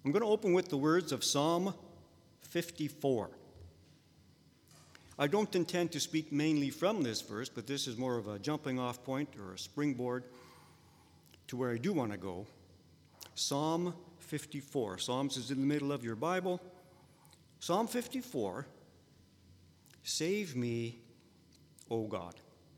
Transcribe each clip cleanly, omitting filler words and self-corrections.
I'm going to open with the words of Psalm 54. I don't intend to speak mainly from this verse, but this is more of a jumping off point or a springboard to where I do want to go. Psalm 54. Psalms is in the middle of your Bible. Psalm 54, save me, O God.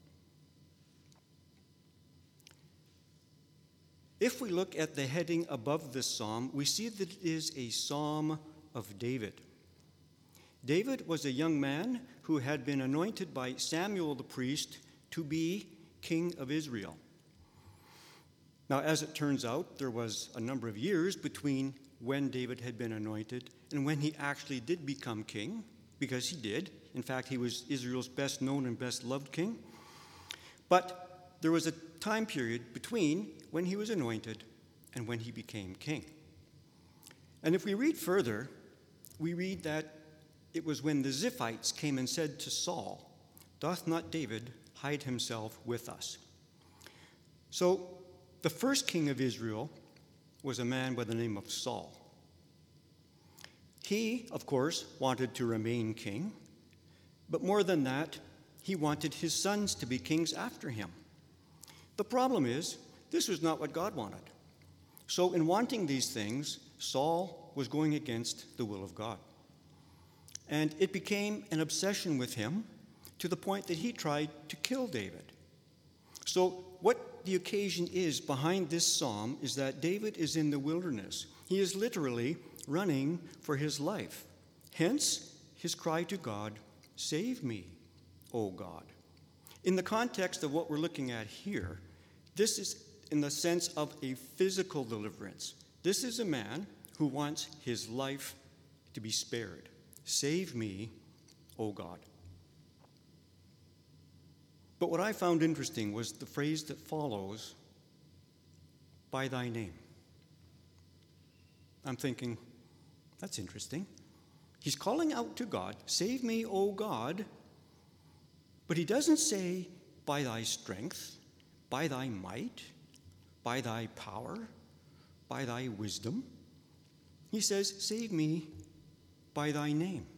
If we look at the heading above this psalm, we see that it is a psalm of David. David was a young man who had been anointed by Samuel the priest to be king of Israel. Now, as it turns out, there was a number of years between when David had been anointed and when he actually did become king, because he did. In fact, he was Israel's best known and best loved king. But there was a time period between when he was anointed and when he became king. And if we read further, we read that it was when the Ziphites came and said to Saul, "Doth not David hide himself with us?" So the first king of Israel was a man by the name of Saul. He, of course, wanted to remain king, but more than that, he wanted his sons to be kings after him. The problem is, this was not what God wanted. So in wanting these things, Saul was going against the will of God. And it became an obsession with him to the point that he tried to kill David. So what the occasion is behind this psalm is that David is in the wilderness. He is literally running for his life. Hence, his cry to God, "Save me, O God." In the context of what we're looking at here, this is in the sense of a physical deliverance. This is a man who wants his life to be spared. Save me, O God. But what I found interesting was the phrase that follows, "by thy name." I'm thinking, that's interesting. He's calling out to God, "Save me, O God," but he doesn't say, "by thy strength, by thy might, by thy power, by thy wisdom." He says, "Save me by thy name."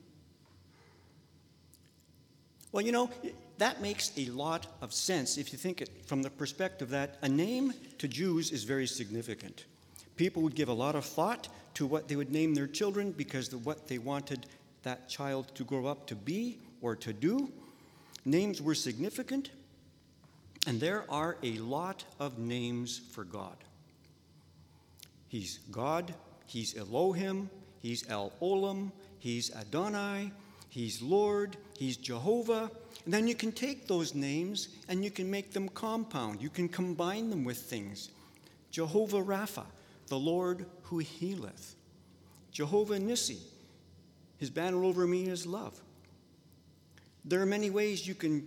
Well, that makes a lot of sense if you think it from the perspective that a name to Jews is very significant. People would give a lot of thought to what they would name their children because of what they wanted that child to grow up to be or to do. Names were significant, and there are a lot of names for God. He's God, he's Elohim, he's El-Olam, he's Adonai, he's Lord, he's Jehovah. And then you can take those names and you can make them compound. You can combine them with things. Jehovah Rapha, the Lord who healeth. Jehovah Nissi, his banner over me is love. There are many ways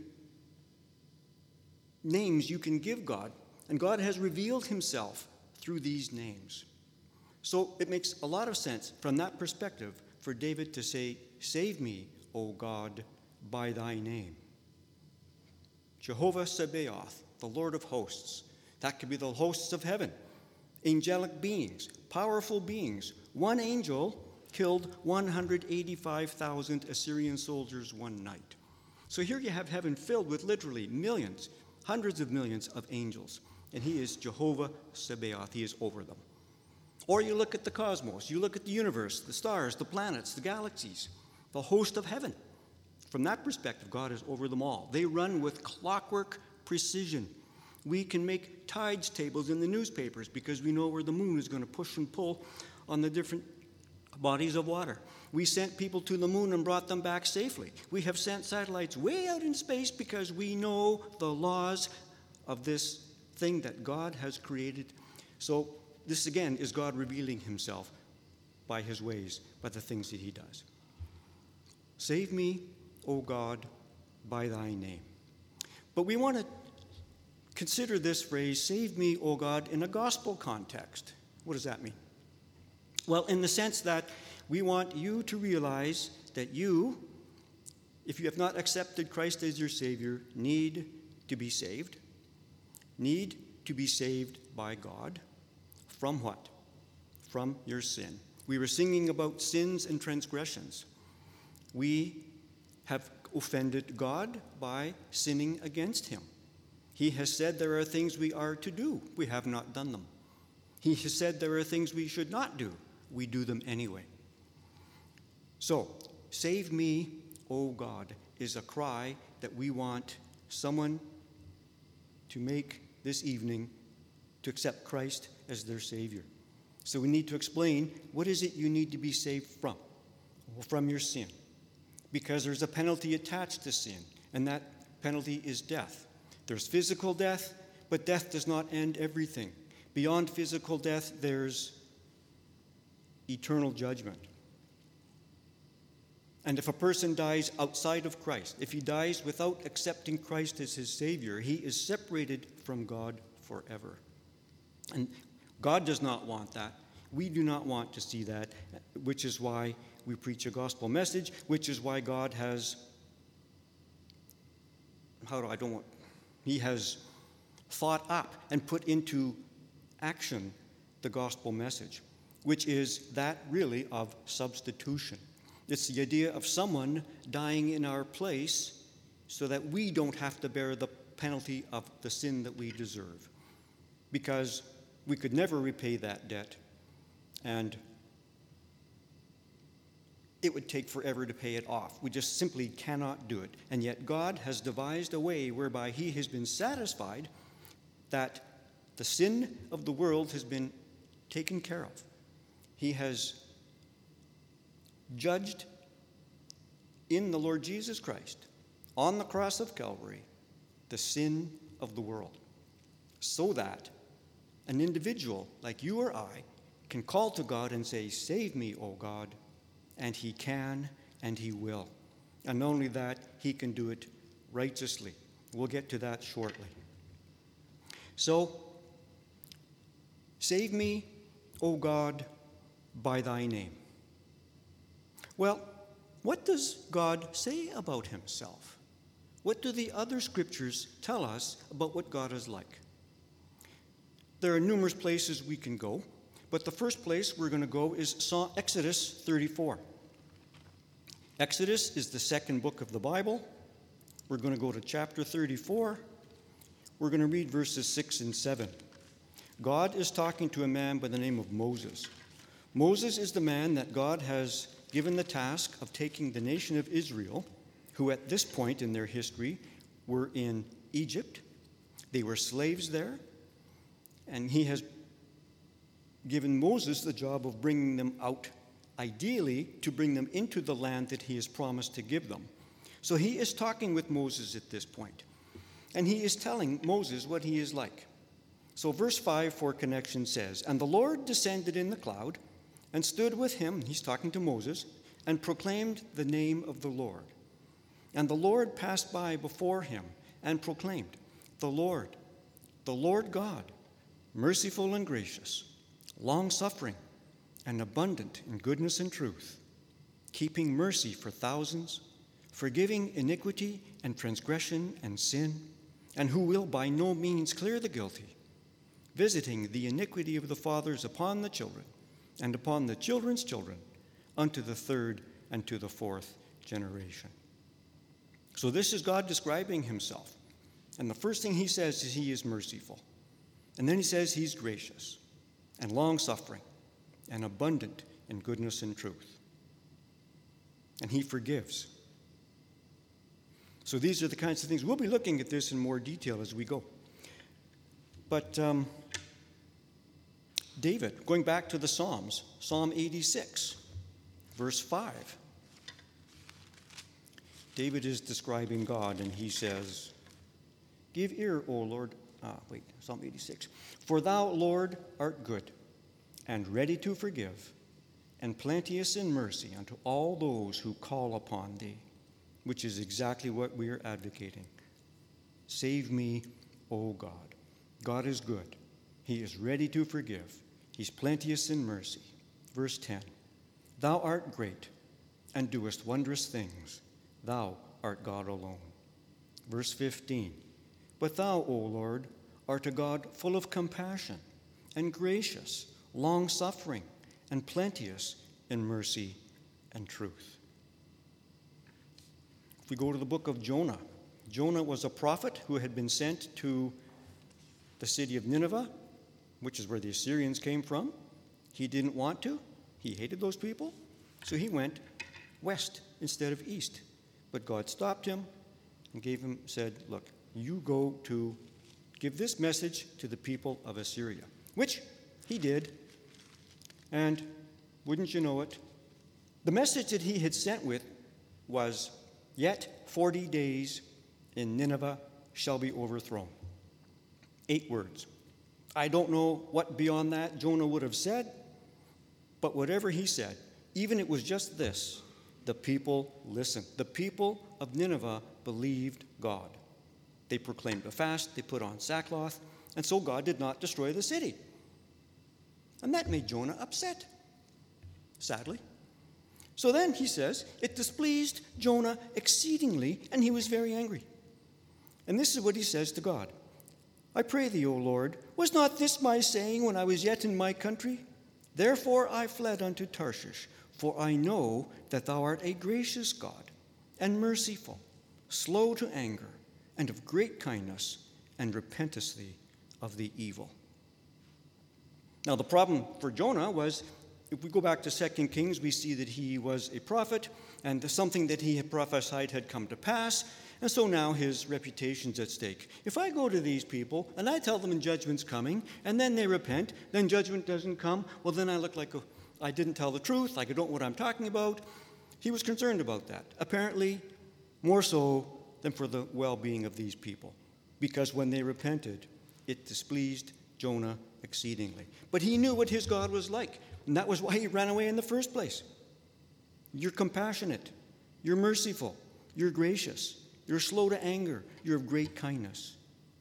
names you can give God, and God has revealed himself through these names. So it makes a lot of sense from that perspective for David to say, "Save me, O God, by thy name." Jehovah Sabaoth, the Lord of hosts. That could be the hosts of heaven. Angelic beings, powerful beings. One angel killed 185,000 Assyrian soldiers one night. So here you have heaven filled with literally millions, hundreds of millions of angels. And he is Jehovah Sabaoth. He is over them. Or you look at the cosmos. You look at the universe, the stars, the planets, the galaxies, the host of heaven. From that perspective, God is over them all. They run with clockwork precision. We can make tides tables in the newspapers because we know where the moon is going to push and pull on the different bodies of water. We sent people to the moon and brought them back safely. We have sent satellites way out in space because we know the laws of this thing that God has created. So this, again, is God revealing himself by his ways, by the things that he does. Save me, O God, by thy name. But we want to consider this phrase, "Save me, O God," in a gospel context. What does that mean? Well, in the sense that we want you to realize that you, if you have not accepted Christ as your Savior, need to be saved. Need to be saved by God. From what? From your sin. We were singing about sins and transgressions. We have offended God by sinning against him. He has said there are things we are to do. We have not done them. He has said there are things we should not do. We do them anyway. So, save me, O God, is a cry that we want someone to make this evening to accept Christ as their Savior. So we need to explain, what is it you need to be saved from? Well, from your sin. Because there's a penalty attached to sin, and that penalty is death. There's physical death, but death does not end everything. Beyond physical death, there's eternal judgment. And if a person dies outside of Christ, if he dies without accepting Christ as his Savior, he is separated from God forever. And God does not want that. We do not want to see that, which is why we preach a gospel message, which is why God has, he has thought up and put into action the gospel message, which is that really of substitution. It's the idea of someone dying in our place so that we don't have to bear the penalty of the sin that we deserve. Because we could never repay that debt, and it would take forever to pay it off. We just simply cannot do it. And yet God has devised a way whereby he has been satisfied that the sin of the world has been taken care of. He has judged in the Lord Jesus Christ on the cross of Calvary the sin of the world, so that an individual like you or I can call to God and say, "Save me, O God," and he can and he will. And not only that, he can do it righteously. We'll get to that shortly. So, save me, O God, by thy name. Well, what does God say about himself? What do the other scriptures tell us about what God is like? There are numerous places we can go, but the first place we're going to go is Exodus 34. Exodus is the second book of the Bible. We're going to go to chapter 34. We're going to read verses 6 and 7. God is talking to a man by the name of Moses. Moses is the man that God has given the task of taking the nation of Israel, who at this point in their history were in Egypt. They were slaves there, and he has given Moses the job of bringing them out, ideally to bring them into the land that he has promised to give them. So he is talking with Moses at this point, and he is telling Moses what he is like. So verse 5 for connection says, "And the Lord descended in the cloud and stood with him," he's talking to Moses, "and proclaimed the name of the Lord. And the Lord passed by before him and proclaimed, the Lord God, merciful and gracious, long-suffering and abundant in goodness and truth, keeping mercy for thousands, forgiving iniquity and transgression and sin, and who will by no means clear the guilty, visiting the iniquity of the fathers upon the children, and upon the children's children, unto the third and to the fourth generation." So this is God describing himself. And the first thing he says is he is merciful. And then he says he's gracious and long-suffering and abundant in goodness and truth. And he forgives. So these are the kinds of things. We'll be looking at this in more detail as we go. But David, going back to the Psalms, Psalm 86, verse 5. David is describing God, and he says, "Give ear, O Lord." Psalm 86. "For thou, Lord, art good, and ready to forgive, and plenteous in mercy unto all those who call upon thee," which is exactly what we are advocating. Save me, O God. God is good. He is ready to forgive. He's plenteous in mercy. Verse 10. "Thou art great, and doest wondrous things. Thou art God alone." Verse 15. "But thou, O Lord, art a God full of compassion and gracious, long-suffering, and plenteous in mercy and truth. If we go to the book of Jonah, Jonah was a prophet who had been sent to the city of Nineveh, which is where the Assyrians came from. He didn't want to. He hated those people. So he went west instead of east. But God stopped him and said, look, you go to give this message to the people of Assyria, which he did. And wouldn't you know it, the message that he had sent with was, yet 40 days in Nineveh shall be overthrown. 8 words. I don't know what beyond that Jonah would have said, but whatever he said, even it was just this, the people listened. The people of Nineveh believed God. They proclaimed a fast, they put on sackcloth, and so God did not destroy the city. And that made Jonah upset, sadly. So then he says, it displeased Jonah exceedingly, and he was very angry. And this is what he says to God. I pray thee, O Lord, was not this my saying when I was yet in my country? Therefore I fled unto Tarshish, for I know that thou art a gracious God, and merciful, slow to anger, and of great kindness, and repentest thee of the evil. Now the problem for Jonah was, if we go back to 2 Kings, we see that he was a prophet, and something that he had prophesied had come to pass, and so now his reputation's at stake. If I go to these people, and I tell them judgment's coming, and then they repent, then judgment doesn't come, well then I look like I didn't tell the truth, like I don't know what I'm talking about. He was concerned about that, apparently more so than for the well-being of these people, because when they repented, it displeased Jonah exceedingly. But he knew what his God was like, and that was why he ran away in the first place. You're compassionate, you're merciful, you're gracious, you're slow to anger, you're of great kindness.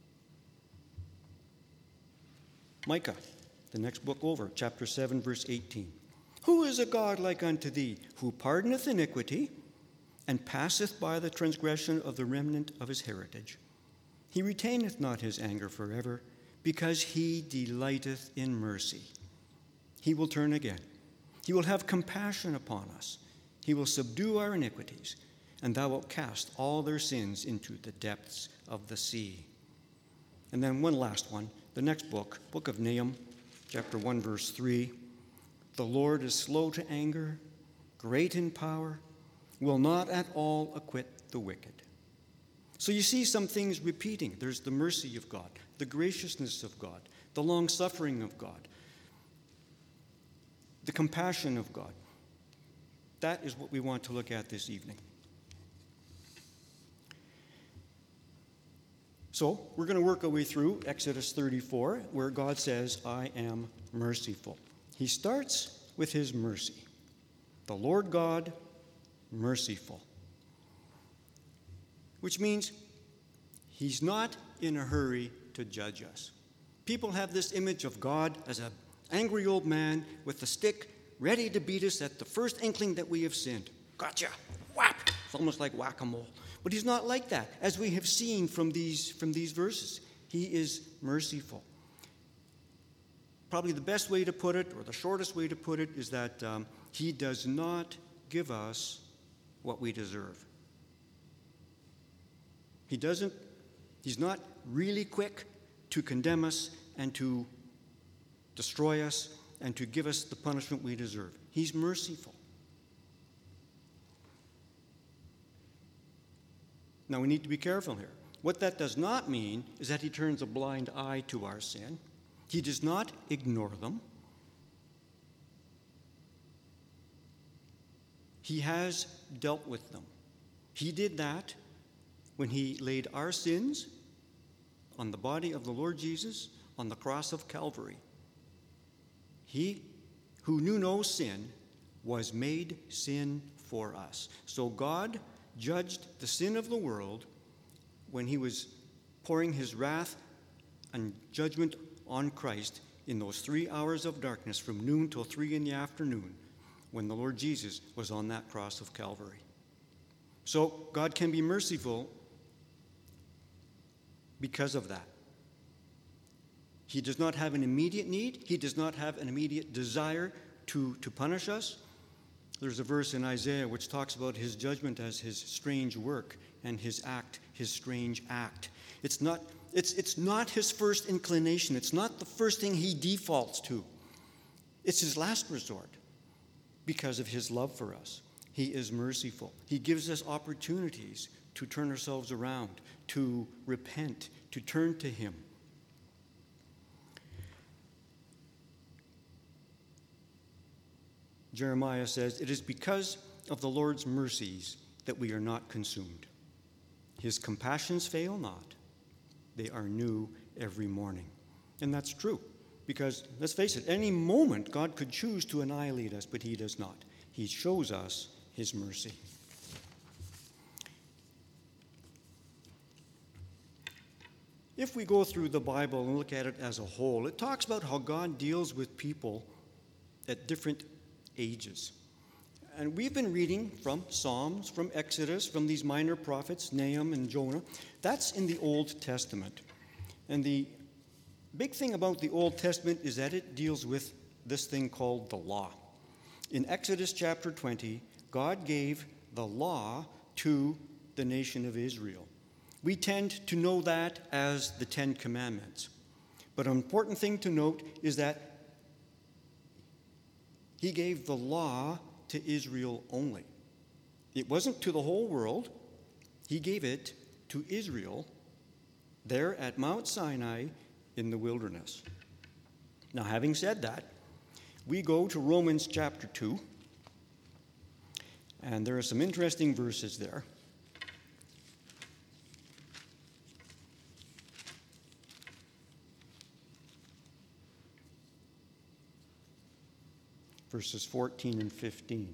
Micah, the next book over, chapter 7, verse 18. Who is a God like unto thee, who pardoneth iniquity, and passeth by the transgression of the remnant of his heritage? He retaineth not his anger forever, because he delighteth in mercy. He will turn again. He will have compassion upon us. He will subdue our iniquities, and thou wilt cast all their sins into the depths of the sea. And then one last one, the next book, Book of Nahum, chapter 1, verse 3. The Lord is slow to anger, great in power, will not at all acquit the wicked. So you see some things repeating. There's the mercy of God, the graciousness of God, the long-suffering of God, the compassion of God. That is what we want to look at this evening. So we're going to work our way through Exodus 34, where God says, I am merciful. He starts with his mercy. The Lord God, merciful. Which means he's not in a hurry to judge us. People have this image of God as an angry old man with a stick ready to beat us at the first inkling that we have sinned. Gotcha! Whap! It's almost like whack-a-mole. But he's not like that, as we have seen from these verses. He is merciful. Probably the best way to put it, or the shortest way to put it, is that he does not give us what we deserve. He's not really quick to condemn us and to destroy us and to give us the punishment we deserve. He's merciful. Now, we need to be careful here. What that does not mean is that he turns a blind eye to our sin. He does not ignore them. He has dealt with them. He did that when he laid our sins on the body of the Lord Jesus on the cross of Calvary. He who knew no sin was made sin for us. So God judged the sin of the world when he was pouring his wrath and judgment on Christ in those 3 hours of darkness from noon till 3 in the afternoon when the Lord Jesus was on that cross of Calvary. So God can be merciful because of that. He does not have an immediate need. He does not have an immediate desire to punish us. There's a verse in Isaiah which talks about his judgment as his strange work and his act, his strange act. It's not his first inclination. It's not the first thing he defaults to. It's his last resort because of his love for us. He is merciful. He gives us opportunities to turn ourselves around, to repent, to turn to him. Jeremiah says, "It is because of the Lord's mercies that we are not consumed. His compassions fail not. They are new every morning." And that's true, because let's face it, any moment God could choose to annihilate us, but he does not. He shows us his mercy. If we go through the Bible and look at it as a whole, it talks about how God deals with people at different ages. And we've been reading from Psalms, from Exodus, from these minor prophets, Nahum and Jonah. That's in the Old Testament. And the big thing about the Old Testament is that it deals with this thing called the law. In Exodus chapter 20, God gave the law to the nation of Israel. We tend to know that as the Ten Commandments. But an important thing to note is that he gave the law to Israel only. It wasn't to the whole world. He gave it to Israel there at Mount Sinai in the wilderness. Now, having said that, we go to Romans chapter 2, and there are some interesting verses there. Verses 14 and 15.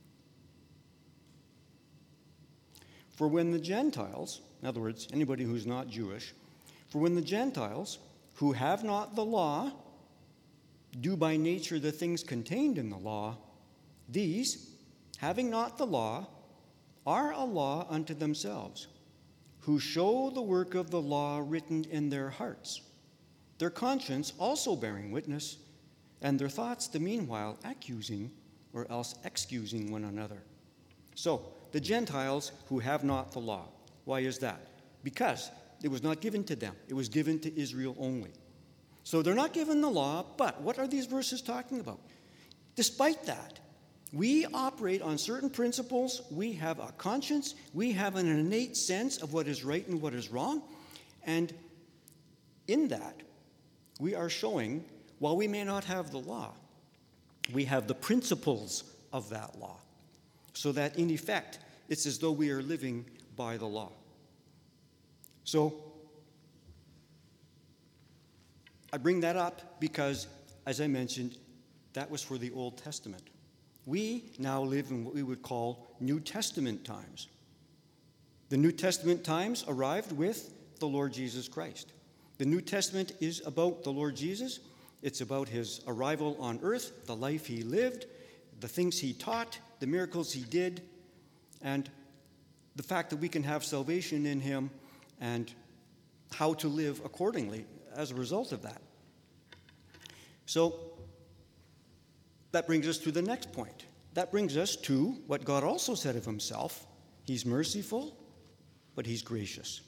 For when the Gentiles, in other words, anybody who's not Jewish, for when the Gentiles, who have not the law, do by nature the things contained in the law, these, having not the law, are a law unto themselves, who show the work of the law written in their hearts, their conscience also bearing witness, and their thoughts the meanwhile accusing or else excusing one another. So, the Gentiles who have not the law. Why is that? Because it was not given to them. It was given to Israel only. So they're not given the law, but what are these verses talking about? Despite that, we operate on certain principles. We have a conscience. We have an innate sense of what is right and what is wrong. And in that, we are showing, while we may not have the law, we have the principles of that law. So that in effect, it's as though we are living by the law. So, I bring that up because, as I mentioned, that was for the Old Testament. We now live in what we would call New Testament times. The New Testament times arrived with the Lord Jesus Christ. The New Testament is about the Lord Jesus. It's about his arrival on earth, the life he lived, the things he taught, the miracles he did, and the fact that we can have salvation in him and how to live accordingly as a result of that. So that brings us to the next point. That brings us to what God also said of himself. He's merciful, but he's gracious.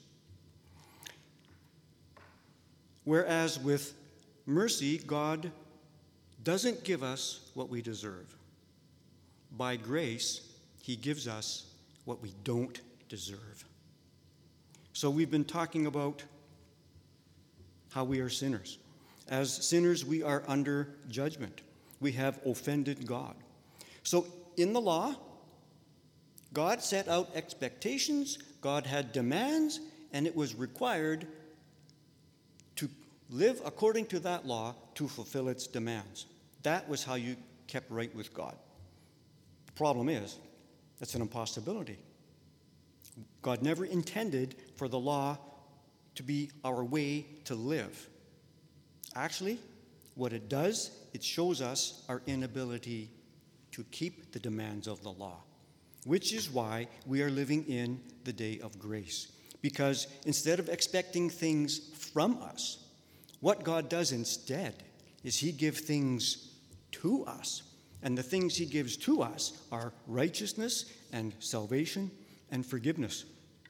Whereas with mercy, God doesn't give us what we deserve. By grace, he gives us what we don't deserve. So we've been talking about how we are sinners. As sinners, we are under judgment. We have offended God. So in the law, God set out expectations, God had demands, and it was required to live according to that law to fulfill its demands. That was how you kept right with God. The problem is, that's an impossibility. God never intended for the law to be our way to live. Actually, what it does, it shows us our inability to keep the demands of the law, which is why we are living in the day of grace. Because instead of expecting things from us, what God does instead is he gives things to us. And the things he gives to us are righteousness and salvation and forgiveness.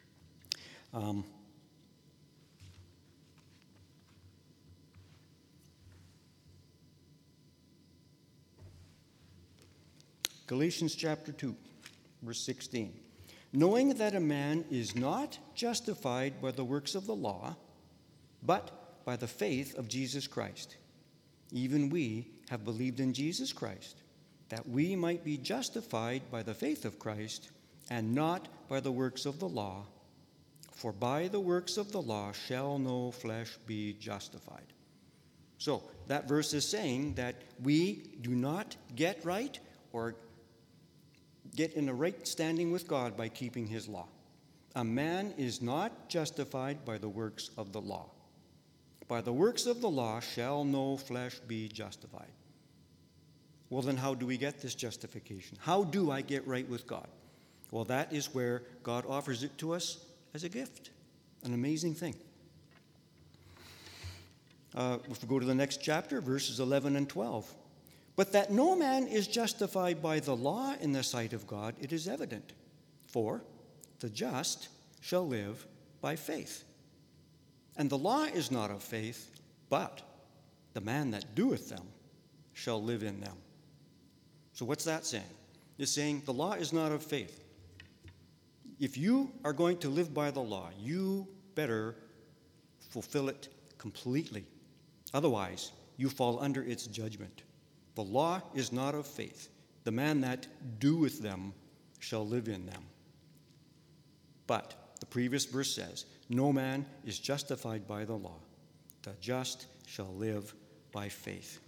Galatians chapter 2, verse 16. Knowing that a man is not justified by the works of the law, but by the faith of Jesus Christ. Even we have believed in Jesus Christ, that we might be justified by the faith of Christ, and not by the works of the law. For by the works of the law shall no flesh be justified. So that verse is saying that we do not get right or get in a right standing with God by keeping his law. A man is not justified by the works of the law. By the works of the law shall no flesh be justified. Well, then how do we get this justification? How do I get right with God? Well, that is where God offers it to us as a gift. An amazing thing. If we go to the next chapter, verses 11 and 12. But that no man is justified by the law in the sight of God, it is evident. For the just shall live by faith. And the law is not of faith, but the man that doeth them shall live in them. So what's that saying? It's saying the law is not of faith. If you are going to live by the law, you better fulfill it completely. Otherwise, you fall under its judgment. The law is not of faith. The man that doeth them shall live in them. But the previous verse says, no man is justified by the law. The just shall live by faith.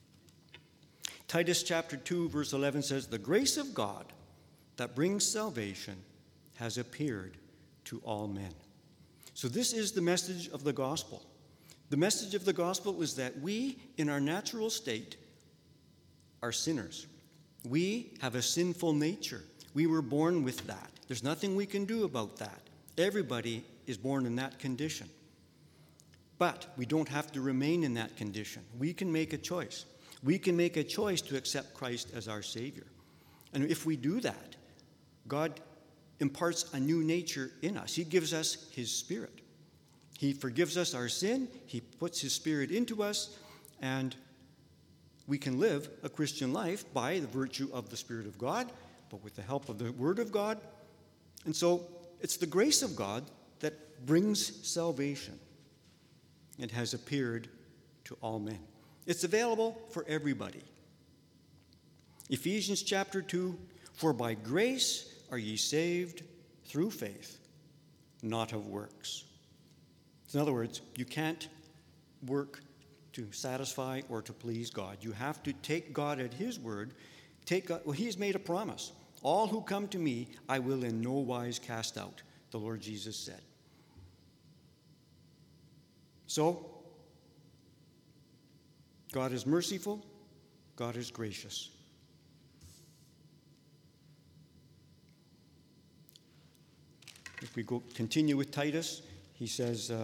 Titus chapter 2, verse 11 says, the grace of God that brings salvation has appeared to all men. So this is the message of the gospel. The message of the gospel is that we, in our natural state, are sinners. We have a sinful nature. We were born with that. There's nothing we can do about that. Everybody is born in that condition. But we don't have to remain in that condition. We can make a choice. We can make a choice to accept Christ as our Savior. And if we do that, God imparts a new nature in us. He gives us His Spirit. He forgives us our sin. He puts His Spirit into us, and we can live a Christian life by the virtue of the Spirit of God, but with the help of the Word of God. And so it's the grace of God that brings salvation. It has appeared to all men. It's available for everybody. Ephesians chapter 2, for by grace are ye saved through faith, not of works. In other words, you can't work to satisfy or to please God. You have to take God at His word. He has made a promise. All who come to me, I will in no wise cast out, the Lord Jesus said. So, God is merciful. God is gracious. If we continue with Titus, he says,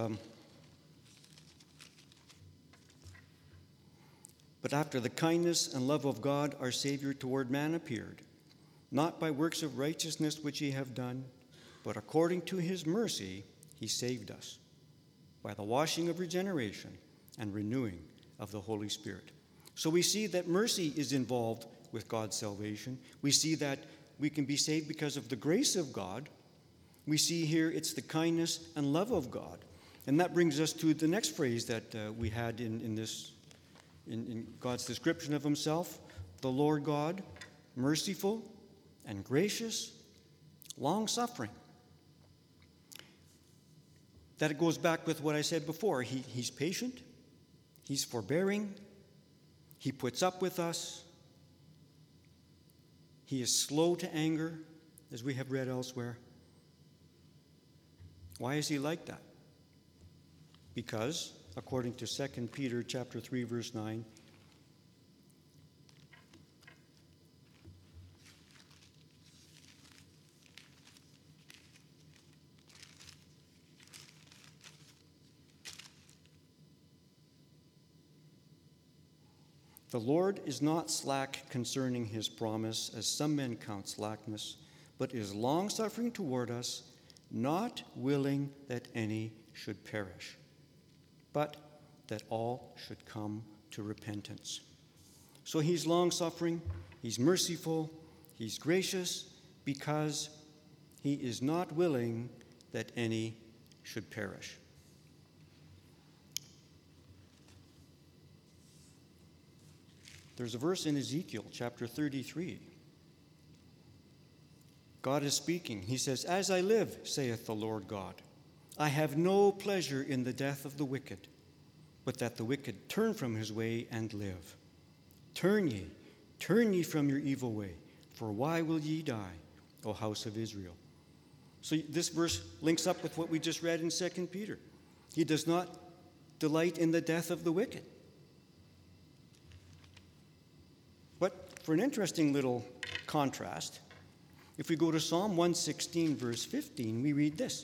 but after the kindness and love of God, our Savior toward man appeared, not by works of righteousness which ye have done, but according to his mercy he saved us, by the washing of regeneration and renewing of the Holy Spirit. So we see that mercy is involved with God's salvation. We see that we can be saved because of the grace of God. We see here it's the kindness and love of God. And that brings us to the next phrase that we had in God's description of himself, the Lord God, merciful and gracious, long-suffering. That it goes back with what I said before. He's patient, he's forbearing, he puts up with us, he is slow to anger, as we have read elsewhere. Why is he like that? Because, according to 2 Peter chapter 3, verse 9, The Lord is not slack concerning his promise, as some men count slackness, but is longsuffering toward us, not willing that any should perish, but that all should come to repentance. So he's longsuffering, he's merciful, he's gracious, because he is not willing that any should perish. There's a verse in Ezekiel chapter 33. God is speaking. He says, "As I live, saith the Lord God, I have no pleasure in the death of the wicked, but that the wicked turn from his way and live. Turn ye from your evil way, for why will ye die, O house of Israel?" So this verse links up with what we just read in 2 Peter. He does not delight in the death of the wicked. But for an interesting little contrast, if we go to Psalm 116, verse 15, we read this: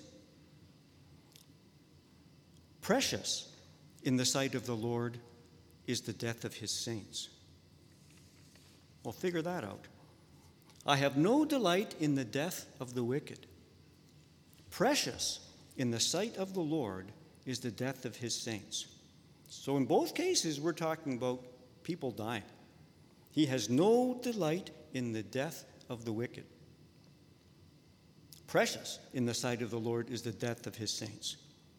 "Precious in the sight of the Lord is the death of his saints." Well, figure that out. I have no delight in the death of the wicked. Precious in the sight of the Lord is the death of his saints. So in both cases, we're talking about people dying. He has no delight in the death of the wicked. Precious in the sight of the Lord is the death of his saints.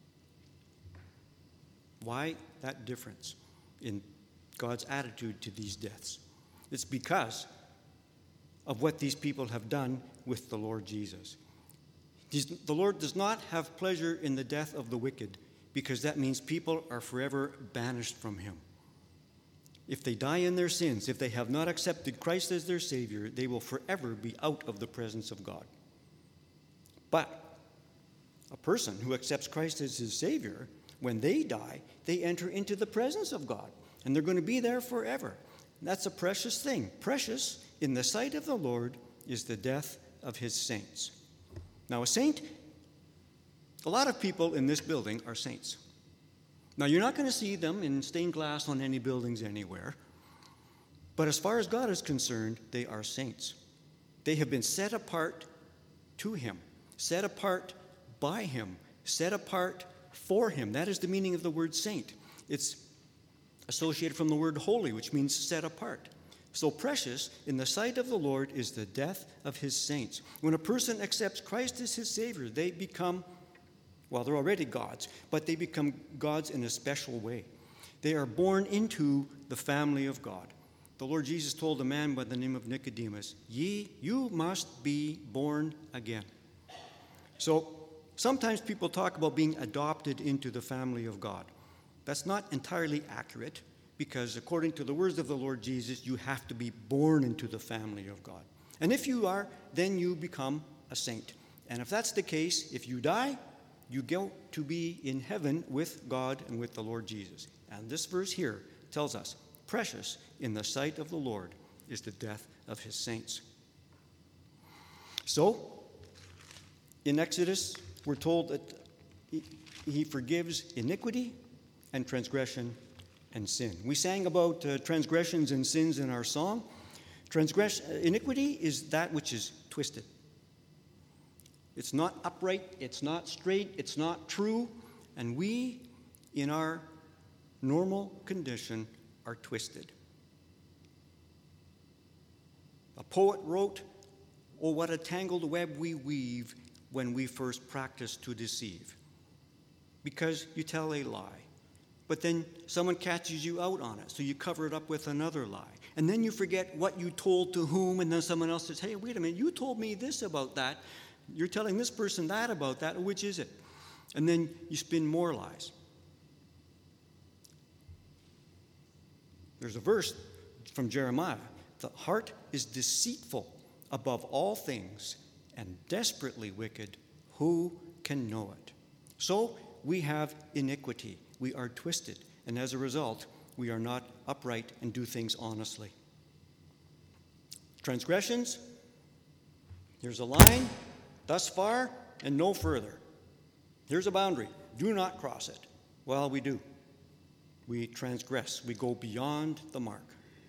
Why that difference in God's attitude to these deaths? It's because of what these people have done with the Lord Jesus. The Lord does not have pleasure in the death of the wicked, because that means people are forever banished from him. If they die in their sins, if they have not accepted Christ as their Savior, they will forever be out of the presence of God. But a person who accepts Christ as his Savior, when they die, they enter into the presence of God, and they're going to be there forever. And that's a precious thing. Precious in the sight of the Lord is the death of his saints. Now, a saint, a lot of people in this building are saints. Now, you're not going to see them in stained glass on any buildings anywhere. But as far as God is concerned, they are saints. They have been set apart to him, set apart by him, set apart for him. That is the meaning of the word saint. It's associated from the word holy, which means set apart. So precious in the sight of the Lord is the death of his saints. When a person accepts Christ as his Savior, they become, well, they're already God's, but they become God's in a special way. They are born into the family of God. The Lord Jesus told a man by the name of Nicodemus, you must be born again. So sometimes people talk about being adopted into the family of God. That's not entirely accurate, because according to the words of the Lord Jesus, you have to be born into the family of God. And if you are, then you become a saint. And if that's the case, if you die, you go to be in heaven with God and with the Lord Jesus. And this verse here tells us, precious in the sight of the Lord is the death of his saints. So, in Exodus, we're told that he forgives iniquity and transgression and sin. We sang about transgressions and sins in our song. Iniquity is that which is twisted. It's not upright, it's not straight, it's not true, and we, in our normal condition, are twisted. A poet wrote, "Oh, what a tangled web we weave when we first practice to deceive." Because you tell a lie, but then someone catches you out on it, so you cover it up with another lie. And then you forget what you told to whom, and then someone else says, "Hey, wait a minute, you told me this about that. You're telling this person that about that. Which is it?" And then you spin more lies. There's a verse from Jeremiah. The heart is deceitful above all things and desperately wicked. Who can know it? So we have iniquity. We are twisted. And as a result, we are not upright and do things honestly. Transgressions. Here's a line. Thus far and no further. Here's a boundary. Do not cross it. Well, we do. We transgress. We go beyond the mark.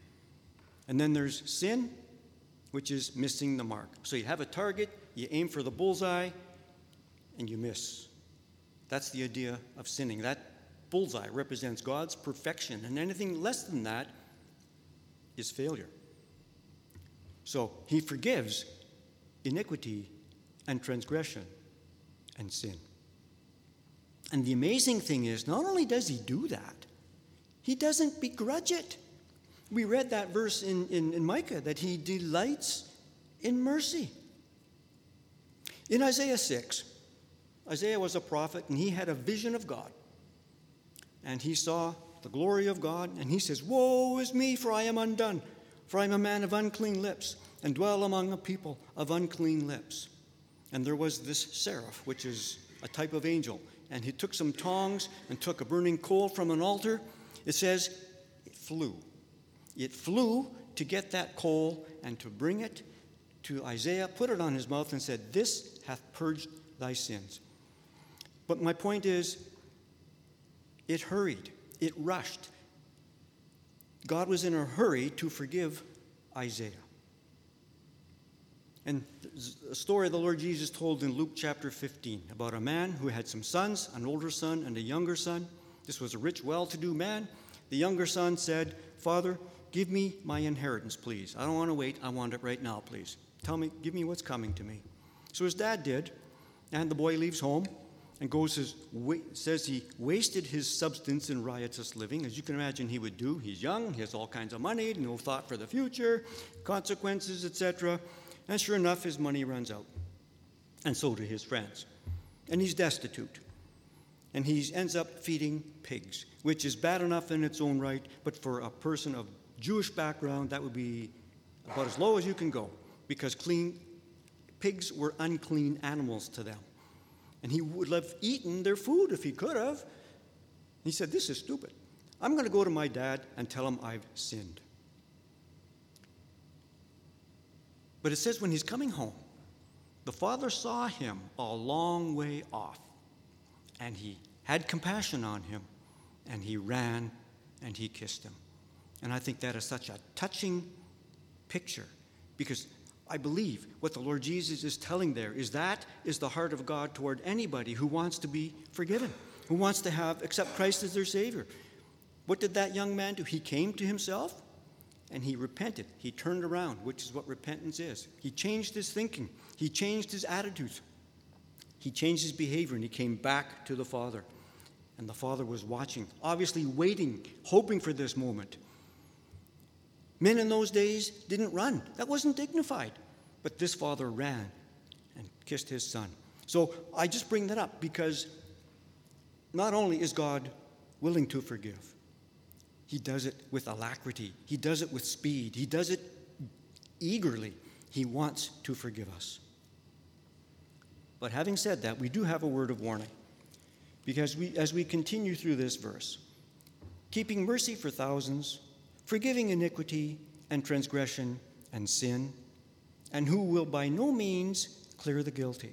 And then there's sin, which is missing the mark. So you have a target, you aim for the bullseye, and you miss. That's the idea of sinning. That bullseye represents God's perfection, and anything less than that is failure. So he forgives iniquity and transgression and sin. And the amazing thing is, not only does he do that, he doesn't begrudge it. We read that verse in Micah, that he delights in mercy. In Isaiah 6, Isaiah was a prophet, and he had a vision of God. And he saw the glory of God, and he says, "Woe is me, for I am undone, for I am a man of unclean lips, and dwell among a people of unclean lips." And there was this seraph, which is a type of angel, and he took some tongs and took a burning coal from an altar. It says it flew. It flew to get that coal and to bring it to Isaiah, put it on his mouth, and said, "This hath purged thy sins." But my point is, it hurried. It rushed. God was in a hurry to forgive Isaiah. And a story the Lord Jesus told in Luke chapter 15 about a man who had some sons, an older son and a younger son. This was a rich, well-to-do man. The younger son said, "Father, give me my inheritance, please. I don't want to wait. I want it right now, please. Give me what's coming to me." So his dad did, and the boy leaves home and says he wasted his substance in riotous living, as you can imagine he would do. He's young, he has all kinds of money, no thought for the future, consequences, etc. And sure enough, his money runs out. And so do his friends. And he's destitute. And he ends up feeding pigs, which is bad enough in its own right, but for a person of Jewish background, that would be about as low as you can go, because pigs were unclean animals to them. And he would have eaten their food if he could have. He said, "This is stupid. I'm going to go to my dad and tell him I've sinned." But it says when he's coming home, the father saw him a long way off, and he had compassion on him, and he ran and he kissed him. And I think that is such a touching picture, because I believe what the Lord Jesus is telling there is that is the heart of God toward anybody who wants to be forgiven, who wants to accept Christ as their Savior. What did that young man do? He came to himself and he repented. He turned around, which is what repentance is. He changed his thinking. He changed his attitudes. He changed his behavior, and he came back to the Father. And the Father was watching, obviously waiting, hoping for this moment. Men in those days didn't run. That wasn't dignified. But this father ran and kissed his son. So I just bring that up because not only is God willing to forgive, he does it with alacrity. He does it with speed. He does it eagerly. He wants to forgive us. But having said that, we do have a word of warning. Because as we continue through this verse, keeping mercy for thousands, forgiving iniquity and transgression and sin, and who will by no means clear the guilty.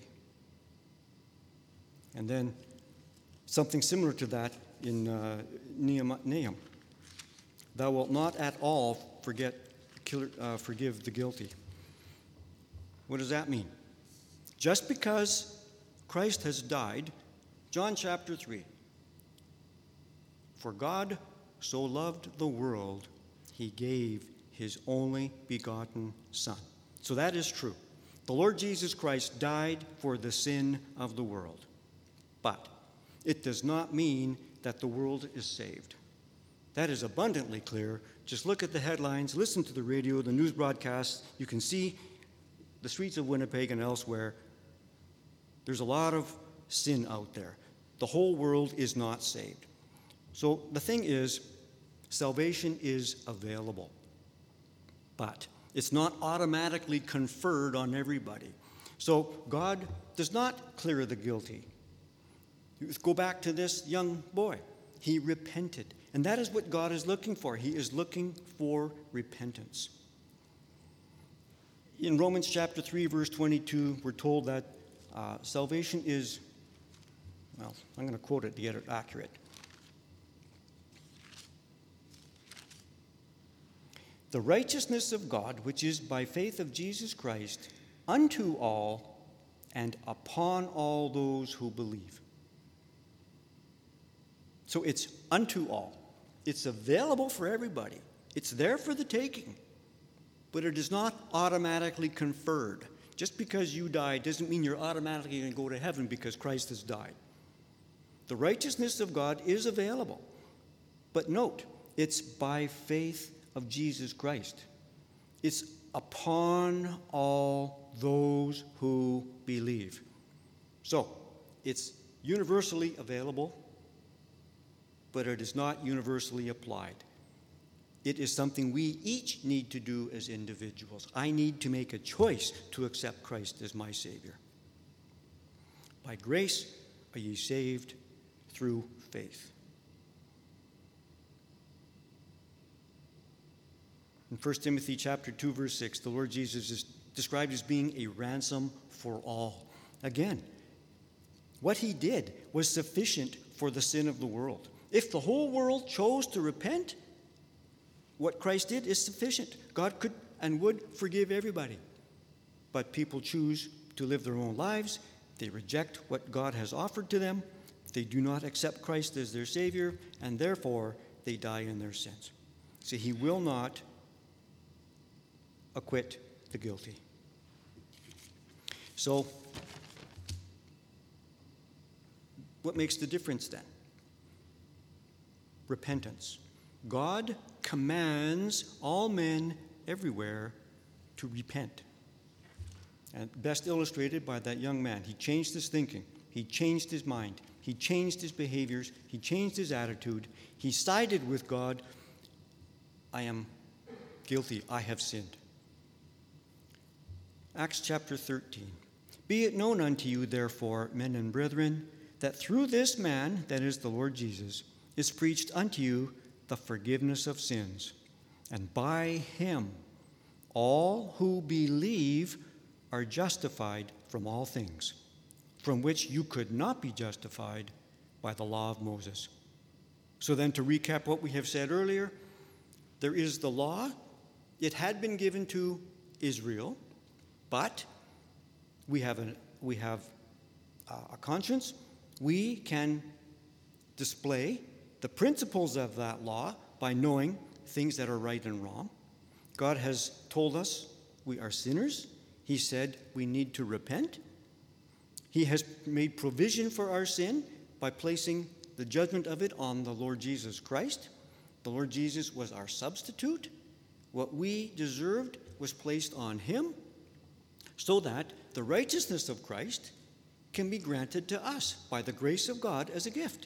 And then something similar to that in Nahum. Thou wilt not at all forgive the guilty. What does that mean? Just because Christ has died, John chapter 3, for God so loved the world, he gave his only begotten Son. So that is true. The Lord Jesus Christ died for the sin of the world. But it does not mean that the world is saved. That is abundantly clear. Just look at the headlines, listen to the radio, the news broadcasts. You can see the streets of Winnipeg and elsewhere. There's a lot of sin out there. The whole world is not saved. So the thing is, salvation is available, but it's not automatically conferred on everybody. So God does not clear the guilty. Go back to this young boy. He repented. And that is what God is looking for. He is looking for repentance. In Romans chapter 3, verse 22, we're told that salvation is, well, I'm going to quote it to get it accurate. The righteousness of God, which is by faith of Jesus Christ, unto all and upon all those who believe. So it's unto all. It's available for everybody. It's there for the taking. But it is not automatically conferred. Just because you died doesn't mean you're automatically going to go to heaven because Christ has died. The righteousness of God is available. But note, it's by faith of Jesus Christ. It's upon all those who believe. So, it's universally available, but it is not universally applied. It is something we each need to do as individuals. I need to make a choice to accept Christ as my Savior. By grace are ye saved through faith. In 1 Timothy chapter 2, verse 6, the Lord Jesus is described as being a ransom for all. Again, what he did was sufficient for the sin of the world. If the whole world chose to repent, what Christ did is sufficient. God could and would forgive everybody. But people choose to live their own lives. They reject what God has offered to them. They do not accept Christ as their Savior, and therefore they die in their sins. See, he will not acquit the guilty. So, what makes the difference then? Repentance. God commands all men everywhere to repent. And best illustrated by that young man. He changed his thinking. He changed his mind. He changed his behaviors. He changed his attitude. He sided with God. I am guilty. I have sinned. Acts chapter 13. Be it known unto you, therefore, men and brethren, that through this man, that is the Lord Jesus, is preached unto you the forgiveness of sins. And by him, all who believe are justified from all things, from which you could not be justified by the law of Moses. So then, to recap what we have said earlier, there is the law. It had been given to Israel, but we have a conscience. We can display the principles of that law by knowing things that are right and wrong. God has told us we are sinners. He said we need to repent. He has made provision for our sin by placing the judgment of it on the Lord Jesus Christ. The Lord Jesus was our substitute. What we deserved was placed on him so that the righteousness of Christ can be granted to us by the grace of God as a gift.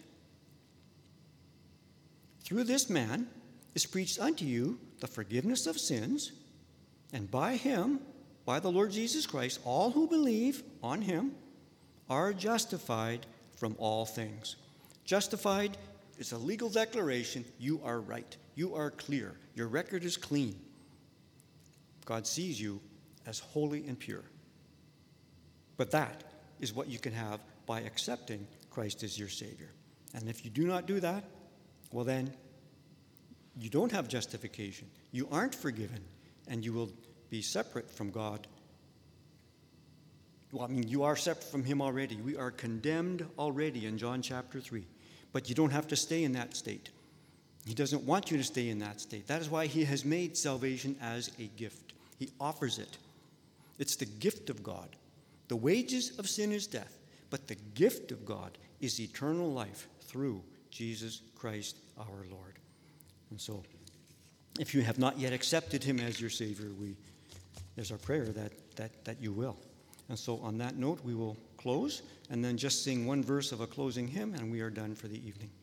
Through this man is preached unto you the forgiveness of sins, and by him, by the Lord Jesus Christ, all who believe on him are justified from all things. Justified is a legal declaration. You are right. You are clear. Your record is clean. God sees you as holy and pure. But that is what you can have by accepting Christ as your Savior. And if you do not do that, well then, you don't have justification. You aren't forgiven, and you will be separate from God. Well, you are separate from him already. We are condemned already in John chapter 3. But you don't have to stay in that state. He doesn't want you to stay in that state. That is why he has made salvation as a gift. He offers it. It's the gift of God. The wages of sin is death, but the gift of God is eternal life through Jesus Christ our Lord. And so, if you have not yet accepted him as your Savior, there's our prayer that you will. And so on that note, we will close and then just sing one verse of a closing hymn, and we are done for the evening.